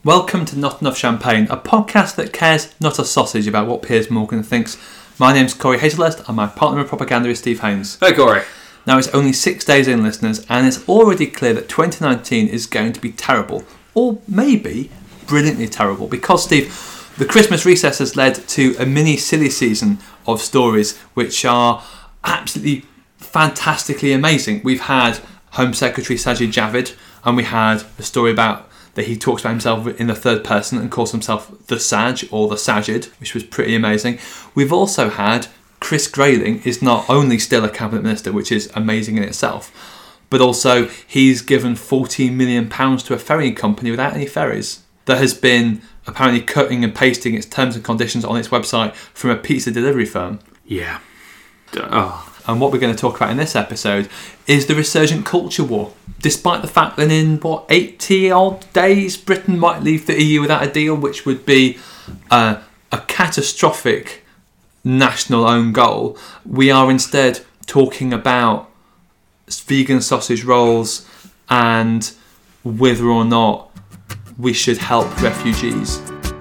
Welcome to Not Enough Champagne, a podcast that cares not a sausage about what Piers Morgan thinks. My name's Corey Hazelhurst and my partner in propaganda is Steve Haynes. Hey Corey. Now it's only 6 days in, listeners, and it's already clear that 2019 is going to be terrible, or maybe brilliantly terrible, because, Steve, the Christmas recess has led to a mini silly season of stories which are absolutely fantastically amazing. We've had Home Secretary Sajid Javid, and we had a story about that he talks about himself in the third person and calls himself the Saj or the Sajid, which was pretty amazing. We've also had Chris Grayling is not only still a cabinet minister, which is amazing in itself, but also he's given £14 million to a ferrying company without any ferries that has been apparently cutting and pasting its terms and conditions on its website from a pizza delivery firm. Yeah. And what we're going to talk about in this episode is the resurgent culture war. Despite the fact that in, 80 odd days, Britain might leave the EU without a deal, which would be a catastrophic national own goal, we are instead talking about vegan sausage rolls and whether or not we should help refugees.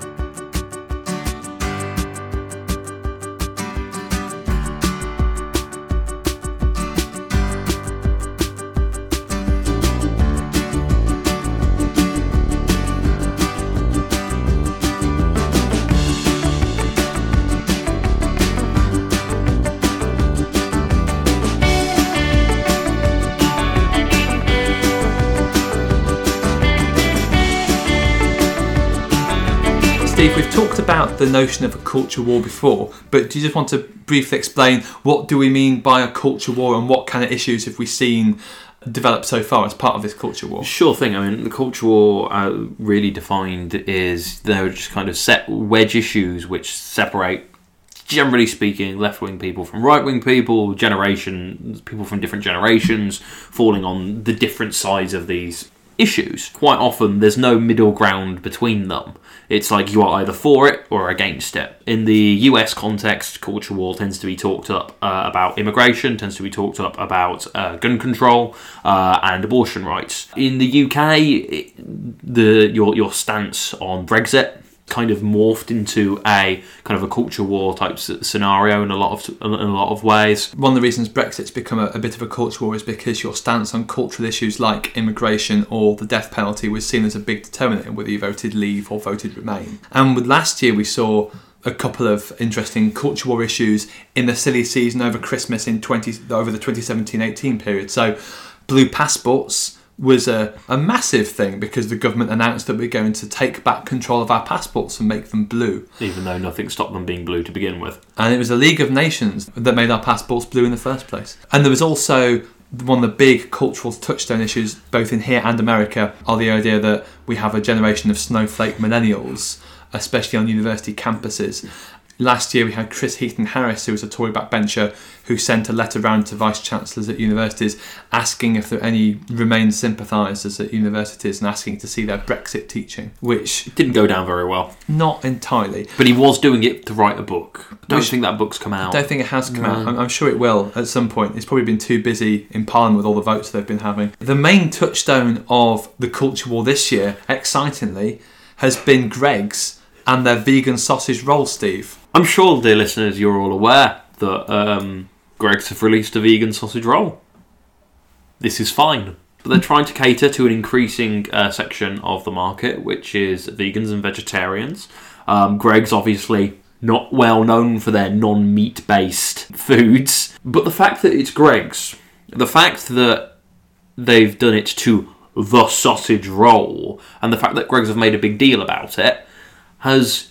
Steve, we've talked about the notion of a culture war before, but do you just want to briefly explain what do we mean by a culture war and what kind of issues have we seen develop so far as part of this culture war? Sure thing. I mean, the culture war really defined is they're just kind of set wedge issues which separate, generally speaking, left-wing people from right-wing people, people from different generations falling on the different sides of these issues. Quite often there's no middle ground between them. It's like you are either for it or against it. In the US context, culture war tends to be talked up about immigration, tends to be talked up about gun control and abortion rights. In the UK, your stance on Brexit kind of morphed into a kind of a culture war type scenario in a lot of ways. One of the reasons Brexit's become a bit of a culture war is because your stance on cultural issues like immigration or the death penalty was seen as a big determinant in whether you voted Leave or voted Remain. And with last year we saw a couple of interesting culture war issues in the silly season over Christmas over the 2017-18 period. So blue passports was a massive thing because the government announced that we're going to take back control of our passports and make them blue. Even though nothing stopped them being blue to begin with. And it was the League of Nations that made our passports blue in the first place. And there was also one of the big cultural touchstone issues, both in here and America, are the idea that we have a generation of snowflake millennials, especially on university campuses. Last year we had Chris Heaton-Harris, who was a Tory backbencher, who sent a letter round to vice-chancellors at universities asking if there are any Remain sympathisers at universities and asking to see their Brexit teaching, which didn't go down very well. Not entirely. But he was doing it to write a book. I don't think that book's come out. I don't think it has come out. I'm sure it will at some point. It's probably been too busy in Parliament with all the votes they've been having. The main touchstone of the culture war this year, excitingly, has been Greggs and their vegan sausage roll, Steve. I'm sure, dear listeners, you're all aware that Greggs have released a vegan sausage roll. This is fine. But they're trying to cater to an increasing section of the market, which is vegans and vegetarians. Greggs, obviously, not well known for their non-meat-based foods. But the fact that it's Greggs, the fact that they've done it to the sausage roll, and the fact that Greggs have made a big deal about it, has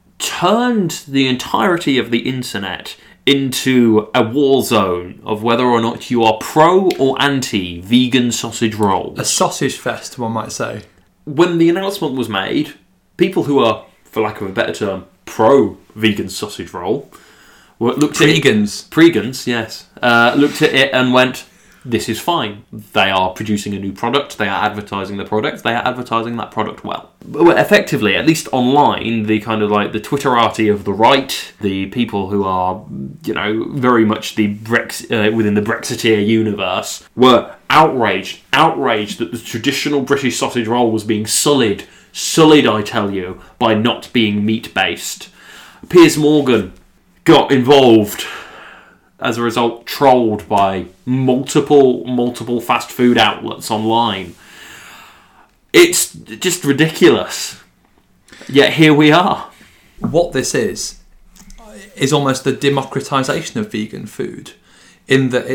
turned the entirety of the internet into a war zone of whether or not you are pro or anti vegan sausage rolls. A sausage fest, one might say. When the announcement was made, people who are, for lack of a better term, pro vegan sausage roll looked at Pregans, yes. Looked at it and went, this is fine. They are producing a new product. They are advertising the product. They are advertising that product well. But effectively, at least online, the kind of like the Twitterati of the right, the people who are, very much the within the Brexiteer universe, were outraged that the traditional British sausage roll was being sullied sullied, I tell you, by not being meat-based. Piers Morgan got involved, as a result, trolled by multiple fast food outlets online. It's just ridiculous. Yet here we are. What this is almost the democratization of vegan food, in that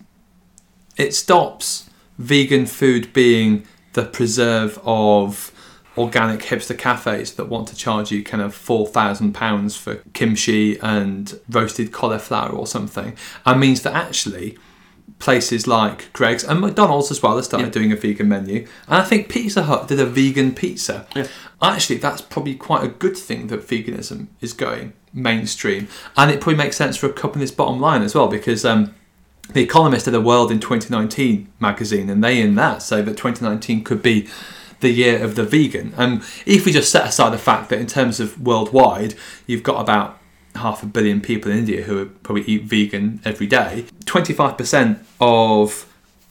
it stops vegan food being the preserve of organic hipster cafes that want to charge you kind of £4,000 for kimchi and roasted cauliflower or something, and means that actually places like Greggs and McDonald's as well have started doing a vegan menu, and I think Pizza Hut did a vegan pizza. Actually, that's probably quite a good thing that veganism is going mainstream, and it probably makes sense for a company's bottom line as well, because The Economist did a World in 2019 magazine, and they in that say that 2019 could be the year of the vegan. And if we just set aside the fact that in terms of worldwide, you've got about 500 million people in India who probably eat vegan every day, 25% of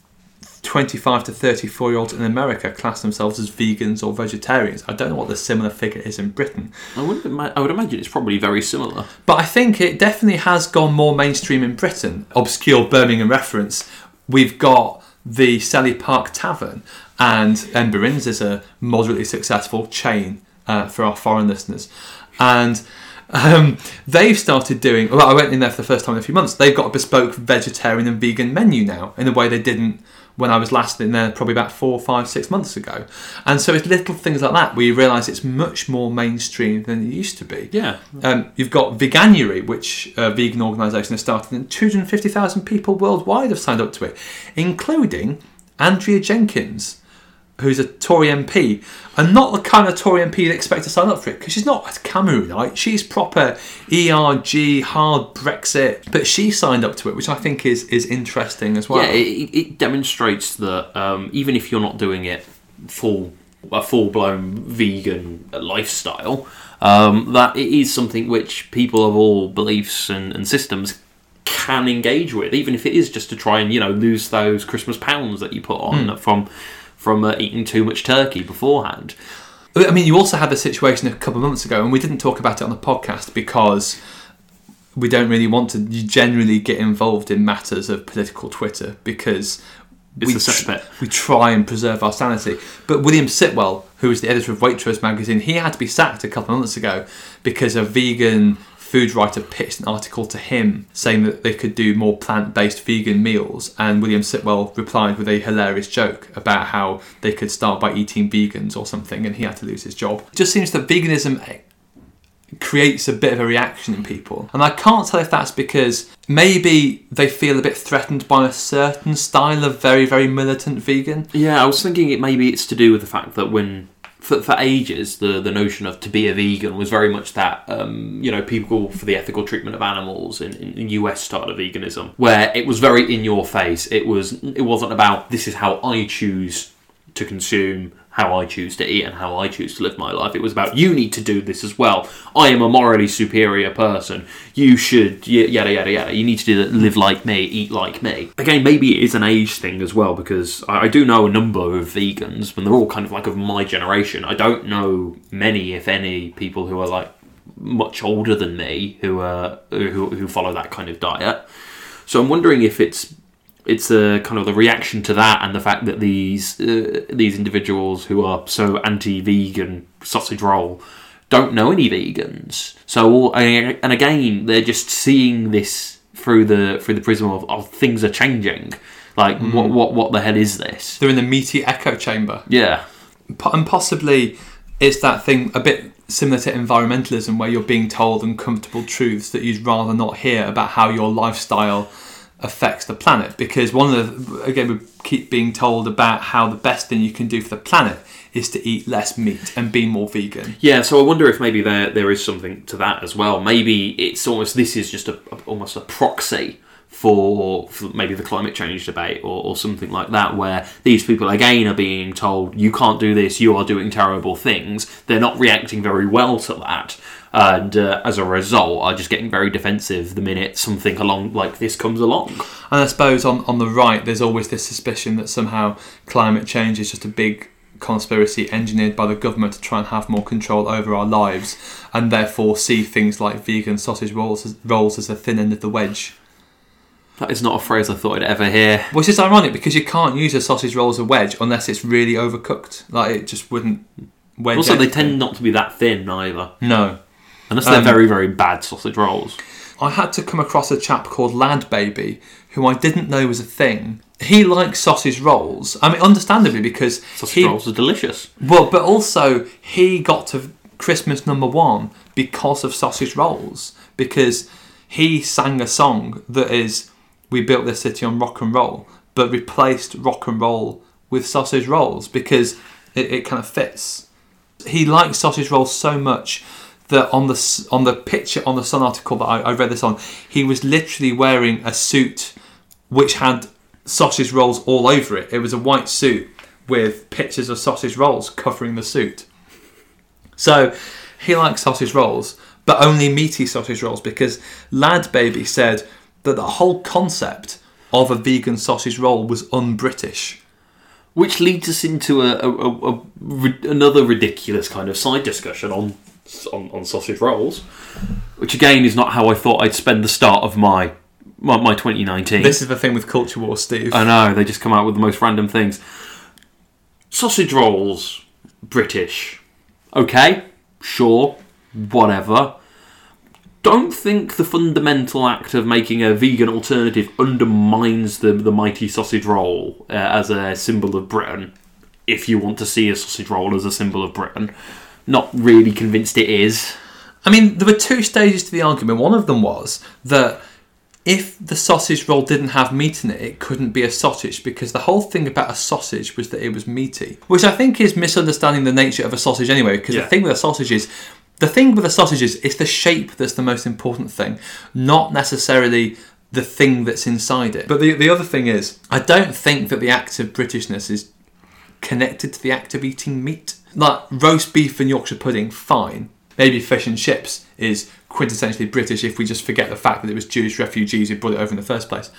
25 to 34-year-olds in America class themselves as vegans or vegetarians. I don't know what the similar figure is in Britain. I would imagine it's probably very similar. But I think it definitely has gone more mainstream in Britain. Obscure Birmingham reference. We've got the Selly Park Tavern, and Ember Inns is a moderately successful chain for our foreign listeners. And they've started doing... Well, I went in there for the first time in a few months. They've got a bespoke vegetarian and vegan menu now, in a way they didn't when I was last in there probably about 4, 5, 6 months ago. And so it's little things like that where you realise it's much more mainstream than it used to be. Yeah. You've got Veganuary, which a vegan organisation has started, and 250,000 people worldwide have signed up to it, including Andrea Jenkins, who's a Tory MP, and not the kind of Tory MP you'd expect to sign up for it, because she's not a Cameroonite, she's proper ERG, hard Brexit, but she signed up to it, which I think is interesting as well. Yeah, it demonstrates that even if you're not doing it a full-blown vegan lifestyle, that it is something which people of all beliefs and systems can engage with, even if it is just to try and lose those Christmas pounds that you put on from eating too much turkey beforehand. I mean, you also had a situation a couple of months ago, and we didn't talk about it on the podcast because we don't really want to generally get involved in matters of political Twitter, because we try and preserve our sanity. But William Sitwell, who was the editor of Waitrose magazine, he had to be sacked a couple of months ago because a vegan food writer pitched an article to him saying that they could do more plant-based vegan meals, and William Sitwell replied with a hilarious joke about how they could start by eating vegans or something, and he had to lose his job. It just seems that veganism creates a bit of a reaction in people, and I can't tell if that's because maybe they feel a bit threatened by a certain style of very, very militant vegan. Yeah, I was thinking maybe it's to do with the fact that when for ages, the notion of to be a vegan was very much that, people for the ethical treatment of animals in US style of veganism, where it was very in your face. It wasn't about this is how I choose to consume, how I choose to eat, and how I choose to live my life. It was about you need to do this as well. I am a morally superior person. You should yada yada yada. You need to live like me, eat like me. Again, maybe it is an age thing as well, because I do know a number of vegans, and they're all kind of like of my generation. I don't know many, if any, people who are like much older than me who follow that kind of diet. So I'm wondering if it's a kind of the reaction to that, and the fact that these individuals who are so anti-vegan sausage roll don't know any vegans. So, and again, they're just seeing this through the prism of things are changing. Like, what the hell is this? They're in the meaty echo chamber. Yeah, and possibly it's that thing a bit similar to environmentalism, where you're being told uncomfortable truths that you'd rather not hear about how your lifestyle affects the planet, because we keep being told about how the best thing you can do for the planet is to eat less meat and be more vegan. Yeah, so I wonder if maybe there is something to that as well. Maybe it's almost this is just almost a proxy for maybe the climate change debate or something like that, where these people again are being told you can't do this, you are doing terrible things. They're not reacting very well to that, and as a result are just getting very defensive the minute something along like this comes along. And I suppose on the right there's always this suspicion that somehow climate change is just a big conspiracy engineered by the government to try and have more control over our lives, and therefore see things like vegan sausage rolls as a thin end of the wedge. That is not a phrase I thought I'd ever hear. Which is ironic, because you can't use a sausage roll as a wedge unless it's really overcooked. Like, it just wouldn't wedge. Also, anything. they tend not to be that thin either. No. Unless they're very, very bad sausage rolls. I had to come across a chap called Lad Baby, who I didn't know was a thing. He likes sausage rolls. I mean, understandably, because sausage rolls are delicious. Well, but also he got to Christmas #1 because of sausage rolls. Because he sang a song that is, "We built this city on rock and roll," but replaced rock and roll with sausage rolls because it kind of fits. He likes sausage rolls so much that on the picture on the Sun article that I read this on, he was literally wearing a suit which had sausage rolls all over it. It was a white suit with pictures of sausage rolls covering the suit. So he likes sausage rolls, but only meaty sausage rolls, because Lad Baby said that the whole concept of a vegan sausage roll was un-British. Which leads us into another ridiculous kind of side discussion on sausage rolls, which again is not how I thought I'd spend the start of my 2019. This is the thing with culture wars, Steve. I know, they just come out with the most random things. Sausage rolls, British. Okay, sure, whatever. Don't think the fundamental act of making a vegan alternative undermines the mighty sausage roll as a symbol of Britain, if you want to see a sausage roll as a symbol of Britain. Not really convinced it is. I mean, there were two stages to the argument. One of them was that if the sausage roll didn't have meat in it, it couldn't be a sausage, because the whole thing about a sausage was that it was meaty, which I think is misunderstanding the nature of a sausage anyway, because the thing with a sausage is, it's the shape that's the most important thing, not necessarily the thing that's inside it. But the other thing is, I don't think that the act of Britishness is connected to the act of eating meat. Like roast beef and Yorkshire pudding, fine. Maybe fish and chips is quintessentially British if we just forget the fact that it was Jewish refugees who brought it over in the first place.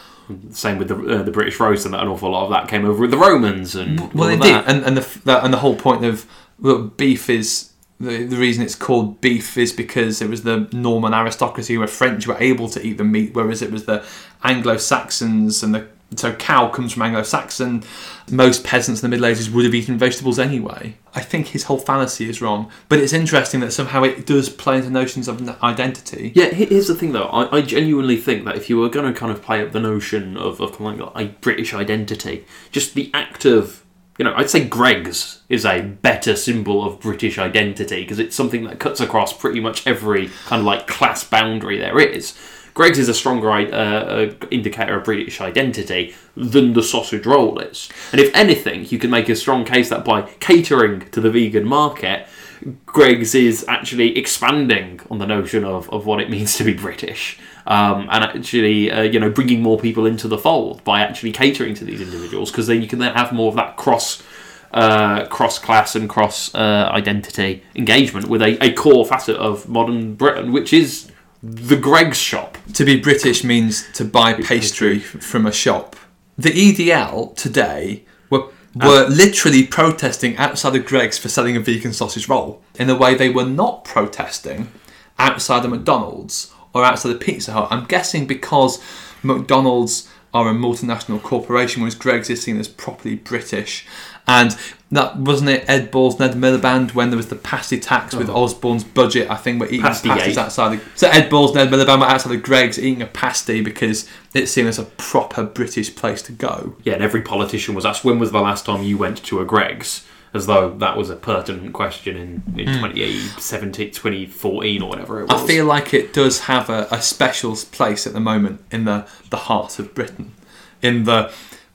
Same with the British roast, and that an awful lot of that came over with the Romans and well, all it that. did, and the whole point of beef is the reason it's called beef is because it was the Norman aristocracy who were French who were able to eat the meat, whereas it was the Anglo-Saxons so cow comes from Anglo-Saxon. Most peasants in the Middle Ages would have eaten vegetables anyway. I think his whole fallacy is wrong, but it's interesting that somehow it does play into notions of identity. Yeah, here's the thing though. I genuinely think that if you were going to kind of play up the notion of kind of like a British identity, just the act of, I'd say Greggs is a better symbol of British identity, because it's something that cuts across pretty much every kind of like class boundary there is. Greggs is a stronger indicator of British identity than the sausage roll is. And if anything, you can make a strong case that by catering to the vegan market, Greggs is actually expanding on the notion of what it means to be British. And actually, bringing more people into the fold by actually catering to these individuals, because then you can then have more of that cross-class and cross-identity engagement with a core facet of modern Britain, which is the Greggs shop. To be British means to buy pastry from a shop. The EDL today were literally protesting outside of Greggs for selling a vegan sausage roll, in a way they were not protesting outside of McDonald's or outside of Pizza Hut. I'm guessing because McDonald's are a multinational corporation, whereas Greggs is seen as properly British. And that wasn't it Ed Balls, Ned Miliband, when there was the pasty tax with Osborne's budget, I think we're eating pasties outside so Ed Balls, Ned Miliband were outside of Greggs eating a pasty because it's seen as a proper British place to go. Yeah, and every politician was asked, when was the last time you went to a Greggs? As though that was a pertinent question in 2017, 2014 or whatever it was. I feel like it does have a special place at the moment in the heart of Britain. It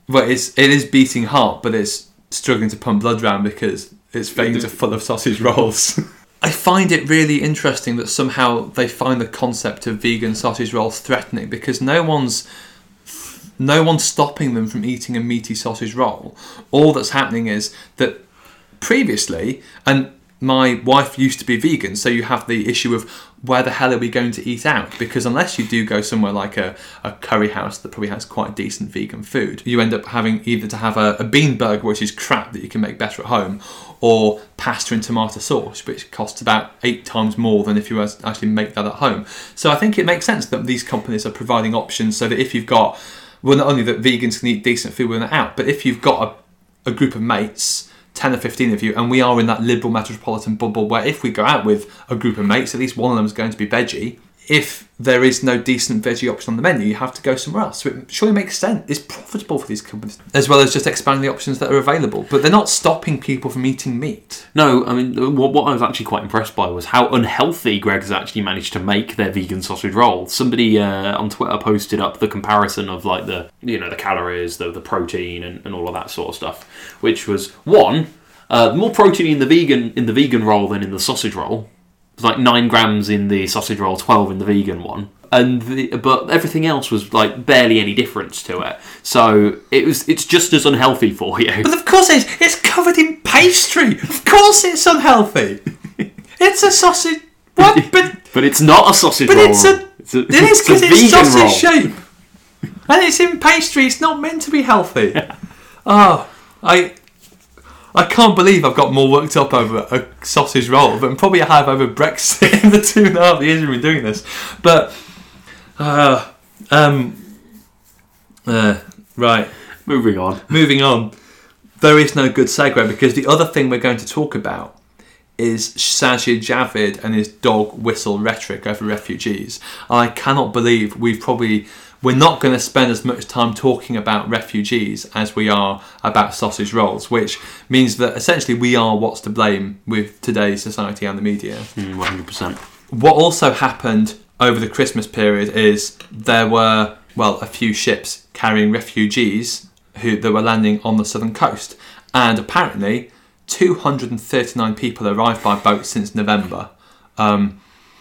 is beating heart, but it's struggling to pump blood round because its veins are full of sausage rolls. I find it really interesting that somehow they find the concept of vegan sausage rolls threatening, because no one's stopping them from eating a meaty sausage roll. All that's happening is that previously, and my wife used to be vegan, so you have the issue of where the hell are we going to eat out? Because unless you do go somewhere like a curry house that probably has quite decent vegan food, you end up having either to have a bean burger, which is crap that you can make better at home, or pasta and tomato sauce, which costs about 8 times more than if you actually make that at home. So I think it makes sense that these companies are providing options so that if you've got, well, not only that vegans can eat decent food when they're out, but if you've got a group of mates, 10 or 15 of you, and we are in that liberal metropolitan bubble where if we go out with a group of mates, at least one of them is going to be veggie. If there is no decent veggie option on the menu, you have to go somewhere else. So it surely makes sense. It's profitable for these companies, as well as just expanding the options that are available. But they're not stopping people from eating meat. No, I mean, what I was actually quite impressed by was how unhealthy Greggs actually managed to make their vegan sausage roll. Somebody on Twitter posted up the comparison of like the calories, the protein, and all of that sort of stuff, which was more protein in the vegan roll than in the sausage roll. It was like 9 grams in the sausage roll, 12 in the vegan one, but everything else was like barely any difference to it. So it's just as unhealthy for you. But of course it's covered in pastry. Of course it's unhealthy. It's a sausage. What? But it's not a sausage roll. It is because it's sausage shape, and it's in pastry. It's not meant to be healthy. I can't believe I've got more worked up over a sausage roll than probably I have over Brexit in the 2.5 years we've been doing this. But, right. Moving on. There is no good segue because the other thing we're going to talk about is Sajid Javid and his dog whistle rhetoric over refugees. I cannot believe we're not going to spend as much time talking about refugees as we are about sausage rolls, which means that essentially we are what's to blame with today's society and the media. 100%. What also happened over the Christmas period is there were, a few ships carrying refugees that were landing on the southern coast. And apparently 239 people arrived by boat since November. And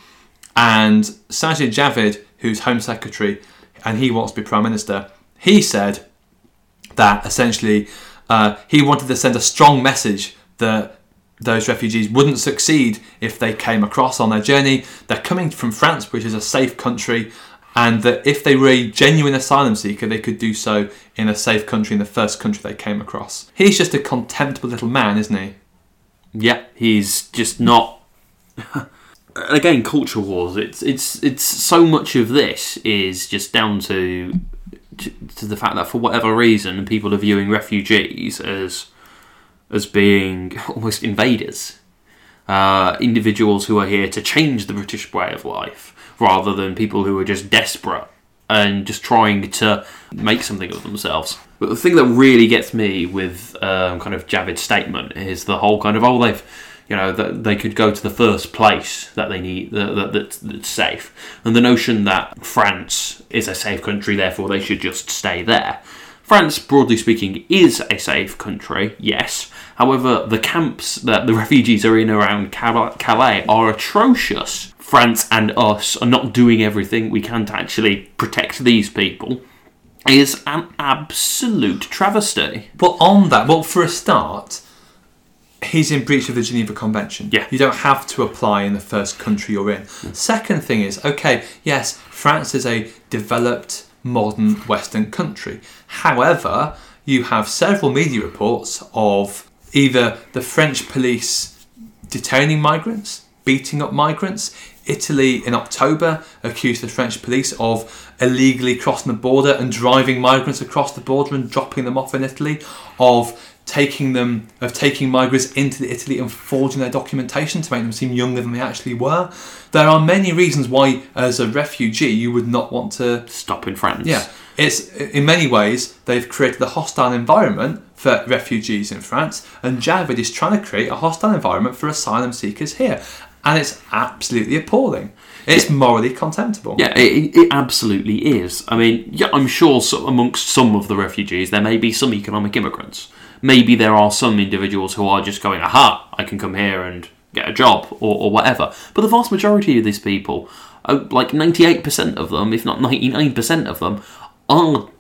Sajid Javid, who's Home Secretary, and he wants to be Prime Minister, he said that essentially he wanted to send a strong message that those refugees wouldn't succeed if they came across on their journey. They're coming from France, which is a safe country, and that if they were a genuine asylum seeker, they could do so in a safe country, in the first country they came across. He's just a contemptible little man, isn't he? Yeah, he's just not... Again, culture wars. It's so much of this is just down to the fact that for whatever reason people are viewing refugees as being almost invaders, individuals who are here to change the British way of life, rather than people who are just desperate and just trying to make something of themselves. But the thing that really gets me with kind of Javid's statement is the whole kind of that they could go to the first place that they need that's safe, and the notion that France is a safe country, therefore they should just stay there. France, broadly speaking, is a safe country, yes. However, the camps that the refugees are in around Calais are atrocious. France and us are not doing everything we can to actually protect these people. It is an absolute travesty. But on that, for a start, he's in breach of the Geneva Convention. Yeah. You don't have to apply in the first country you're in. Second thing is, yes, France is a developed, modern Western country. However, you have several media reports of either the French police detaining migrants, beating up migrants. Italy in October accused the French police of illegally crossing the border and driving migrants across the border and dropping them off in Italy, of taking migrants into Italy and forging their documentation to make them seem younger than they actually were. There are many reasons why, as a refugee, you would not want to stop in France. Yeah, it's in many ways they've created a hostile environment for refugees in France, and Javid is trying to create a hostile environment for asylum seekers here, and it's absolutely appalling. It's morally contemptible. Yeah, it absolutely is. I mean, yeah, I'm sure amongst some of the refugees there may be some economic immigrants. Maybe there are some individuals who are just going, aha, I can come here and get a job or whatever. But the vast majority of these people, like 98% of them, if not 99% of them, are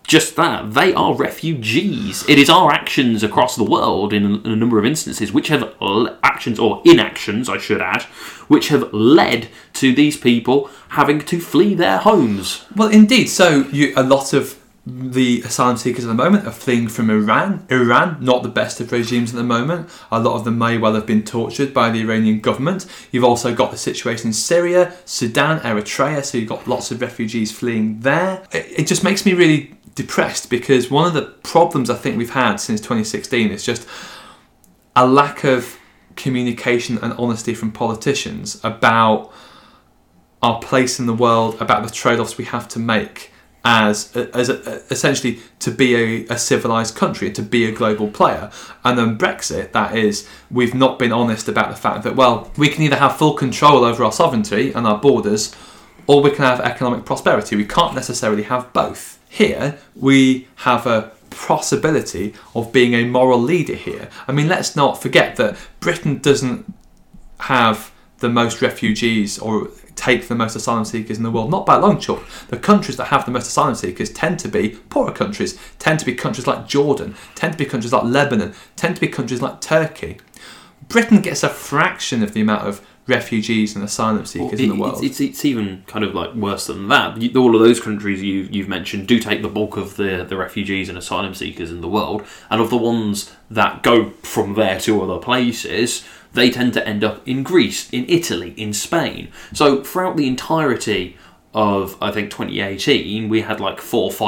just that. They are refugees. It is our actions across the world in a number of instances which have actions, or inactions, I should add, which have led to these people having to flee their homes. Well, indeed. So a lot of the asylum seekers at the moment are fleeing from Iran. Iran, not the best of regimes at the moment. A lot of them may well have been tortured by the Iranian government. You've also got the situation in Syria, Sudan, Eritrea, so you've got lots of refugees fleeing there. It just makes me really depressed, because one of the problems I think we've had since 2016 is just a lack of communication and honesty from politicians about our place in the world, about the trade-offs we have to make as essentially to be a civilised country, to be a global player. And then Brexit, that is, we've not been honest about the fact that, well, we can either have full control over our sovereignty and our borders, or we can have economic prosperity. We can't necessarily have both. Here, we have a possibility of being a moral leader here. I mean, let's not forget that Britain doesn't have the most refugees or take the most asylum seekers in the world, not by a long chalk. The countries that have the most asylum seekers tend to be poorer countries, tend to be countries like Jordan, tend to be countries like Lebanon, tend to be countries like Turkey. Britain gets a fraction of the amount of refugees and asylum seekers in the world. It's even kind of like worse than that. All of those countries you've mentioned do take the bulk of the refugees and asylum seekers in the world, and of the ones that go from there to other places, they tend to end up in Greece, in Italy, in Spain. So throughout the entirety of, I think, 2018, we had like 400 or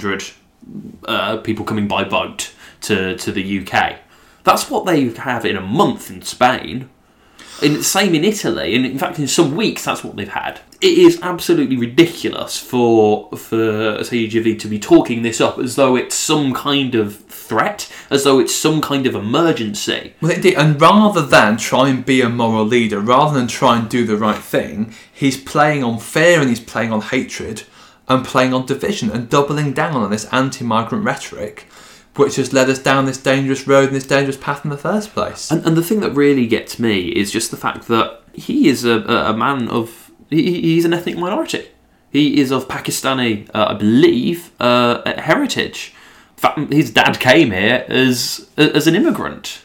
500 people coming by boat to the UK. That's what they have in a month in Spain. Same in Italy, and in fact in some weeks that's what they've had. It is absolutely ridiculous for CGV to be talking this up as though it's some kind of threat, as though it's some kind of emergency. Well, indeed, and rather than try and be a moral leader, rather than try and do the right thing, he's playing on fear and he's playing on hatred and playing on division and doubling down on this anti-migrant rhetoric, which has led us down this dangerous road and this dangerous path in the first place. And the thing that really gets me is just the fact that he is a man of... He's an ethnic minority. He is of Pakistani, I believe, heritage. In fact, his dad came here as an immigrant.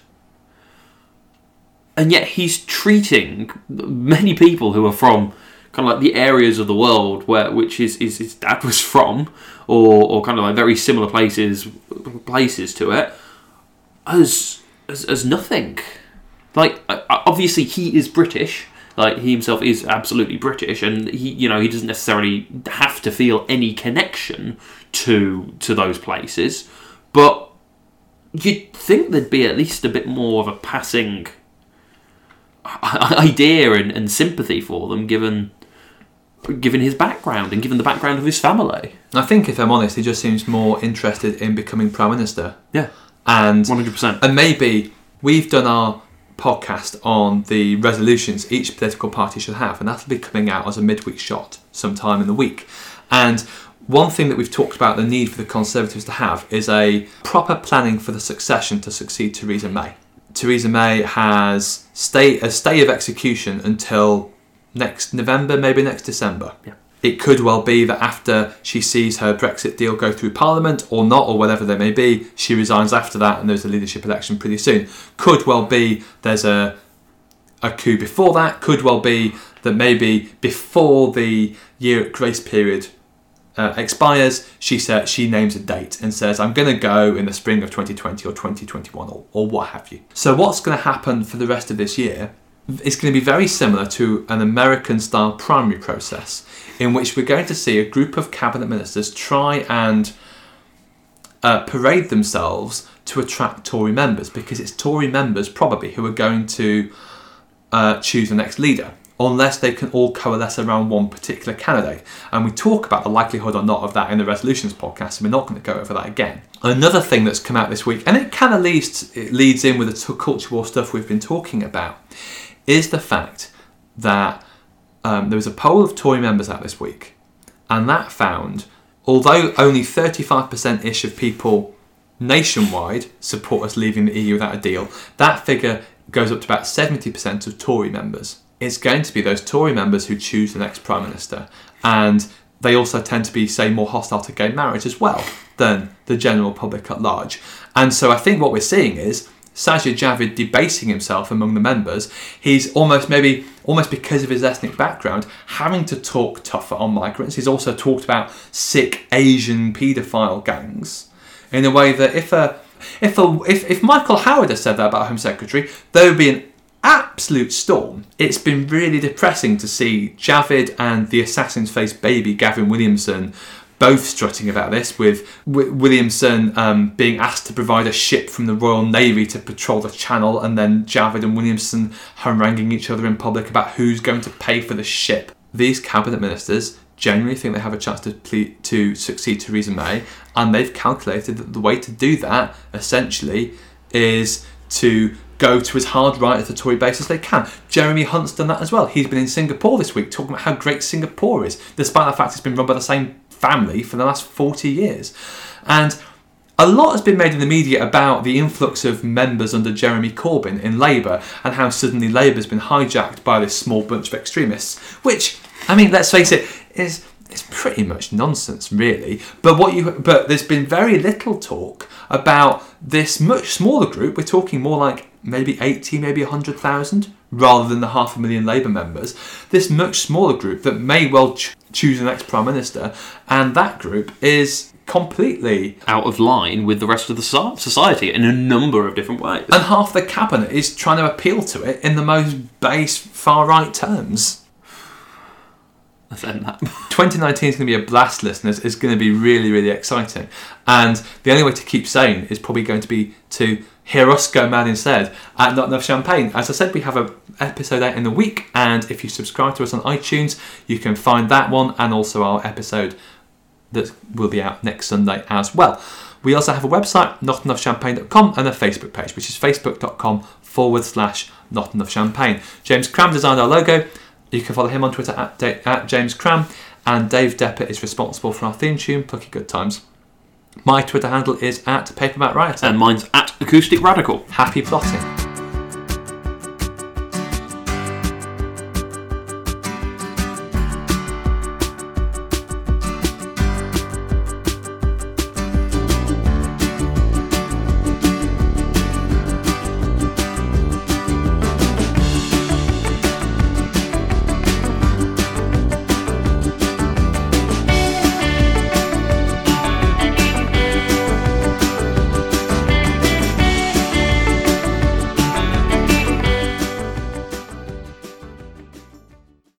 And yet he's treating many people who are from kind of like the areas of the world which his dad was from, or kind of like very similar places to it, as nothing. Like, obviously he is British. Like, he himself is absolutely British, and he doesn't necessarily have to feel any connection to those places. But you'd think there'd be at least a bit more of a passing idea and sympathy for them, given his background and given the background of his family. I think, if I'm honest, he just seems more interested in becoming Prime Minister. Yeah, and 100%. And maybe we've done our podcast on the resolutions each political party should have, and that'll be coming out as a midweek shot sometime in the week. And one thing that we've talked about the need for the Conservatives to have is a proper planning for the succession to succeed Theresa May. Theresa May has a stay of execution until next November, maybe next December. Yeah. It could well be that after she sees her Brexit deal go through Parliament, or not, or whatever they may be, she resigns after that and there's a leadership election pretty soon. Could well be there's a coup before that. Could well be that maybe before the year grace period expires, she names a date and says, I'm going to go in the spring of 2020 or 2021 or what have you. So what's going to happen for the rest of this year is going to be very similar to an American-style primary process, in which we're going to see a group of cabinet ministers try and parade themselves to attract Tory members, because it's Tory members probably who are going to choose the next leader, unless they can all coalesce around one particular candidate. And we talk about the likelihood or not of that in the resolutions podcast, and we're not going to go over that again. Another thing that's come out this week, and it kind of leads in with the culture war stuff we've been talking about, is the fact that there was a poll of Tory members out this week, and that found, although only 35%-ish of people nationwide support us leaving the EU without a deal, that figure goes up to about 70% of Tory members. It's going to be those Tory members who choose the next Prime Minister, and they also tend to be, say, more hostile to gay marriage as well than the general public at large. And so I think what we're seeing is Sajid Javid debasing himself among the members. He's almost because of his ethnic background, having to talk tougher on migrants. He's also talked about sick Asian paedophile gangs in a way that if Michael Howard had said that about Home Secretary, there would be an absolute storm. It's been really depressing to see Javid and the assassin's face baby Gavin Williamson both strutting about this, with Williamson being asked to provide a ship from the Royal Navy to patrol the Channel, and then Javid and Williamson haranguing each other in public about who's going to pay for the ship. These cabinet ministers genuinely think they have a chance to succeed Theresa May, and they've calculated that the way to do that, essentially, is to go to as hard right as the Tory base as they can. Jeremy Hunt's done that as well. He's been in Singapore this week talking about how great Singapore is, despite the fact it's been run by the same family for the last 40 years. And a lot has been made in the media about the influx of members under Jeremy Corbyn in Labour, and how suddenly Labour's been hijacked by this small bunch of extremists, which, I mean, let's face it, it's pretty much nonsense, really. But there's been very little talk about this much smaller group. We're talking more like maybe 80, maybe 100,000, rather than the 500,000 Labour members. This much smaller group that may well choose the next Prime Minister, and that group is completely out of line with the rest of the society in a number of different ways. And half the cabinet is trying to appeal to it in the most base far-right terms. Let's end that. 2019 is going to be a blast, listeners. It's going to be really, really exciting. And the only way to keep sane is probably going to be to hear us go mad instead at Not Enough Champagne. As I said, we have an episode out in the week, and if you subscribe to us on iTunes, you can find that one and also our episode that will be out next Sunday as well. We also have a website, notenoughchampagne.com, and a Facebook page, which is facebook.com/notenoughchampagne. James Cram designed our logo. You can follow him on Twitter at James Cram, and Dave Deppert is responsible for our theme tune, Plucky Good Times. My Twitter handle is @PaperbackRioter. And mine's @AcousticRadical. Happy plotting.